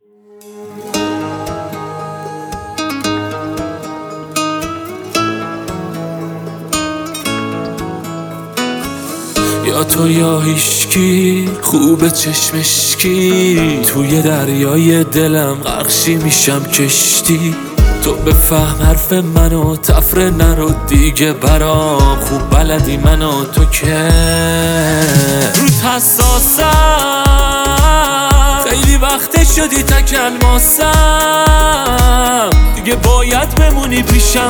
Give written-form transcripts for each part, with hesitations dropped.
یا تو یا هیشکی خوب چشمشکی، توی دریای دلم غرقشی میشم کشتی. تو بفهم حرف منو تفره نرو دیگه برام، خوب بلدی منو تو که روت حساسم، خیلی وقت شدی تک الماسم، دیگه باید بمونی پیشم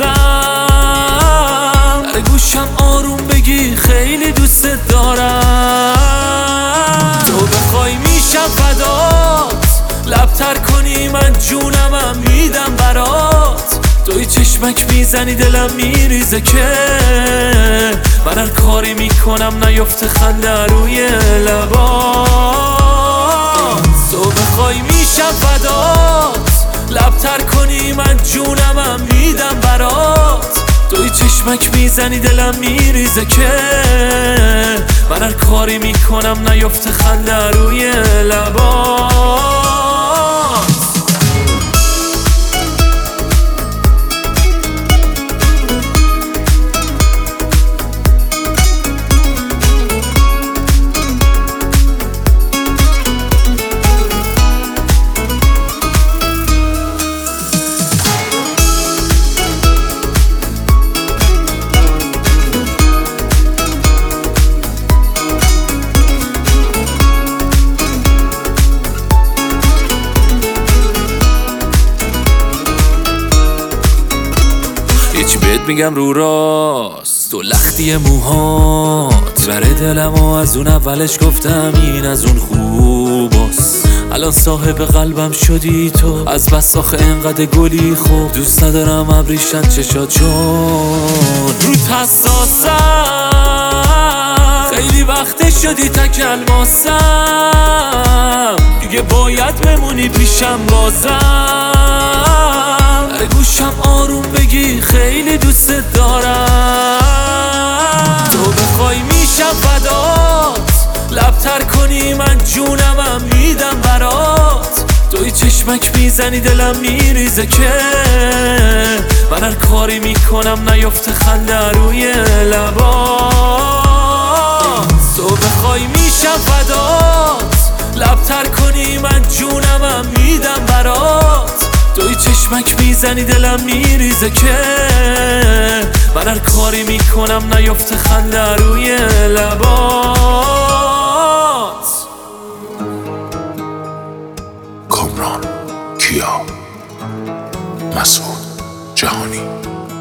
بازم. در گوشم آروم بگی خیلی دوست دارم، تو بخوای میشم فدات، لبتر کنی من جونمم میدم برات. توی چشمک میزنی دلم میریزه که من هر کاری میکنم نیفته خنده روی لبات. تو بخوای میشم فدات، لبتر کنی من جونمم میدم برات. توی چشمک میزنی دلم میریزه که من هر کاری میکنم نیفته خنده روی لبات. هیچی بهت میگم رو راست، تو لختی موهات بره دلمو از اون اولش گفتم این از اون خوباست. الان صاحب قلبم شدی تو، از بس آخه انقدر گلی خوب دوست ندارم ابریشن چشات چون روت حساسم. خیلی وقت شدی تک الماسم، دیگه باید بمونی پیشم بازم. در گوشم آروم بگی خیلی دوست دارم، تو بخوای میشم فدات، لبتر کنی من جونمم میدم برات. توی چشمک میزنی دلم میریزه که من هر کاری میکنم نیفته خنده روی لبات. تو بخوای میشم فدات، لبتر کنی من جونمم میدم برات. توی چشمک میزنی دلم میریزه که من هر کاری میکنم نیفته خنده روی لبات. کامران، کیا، مسعود جهانی.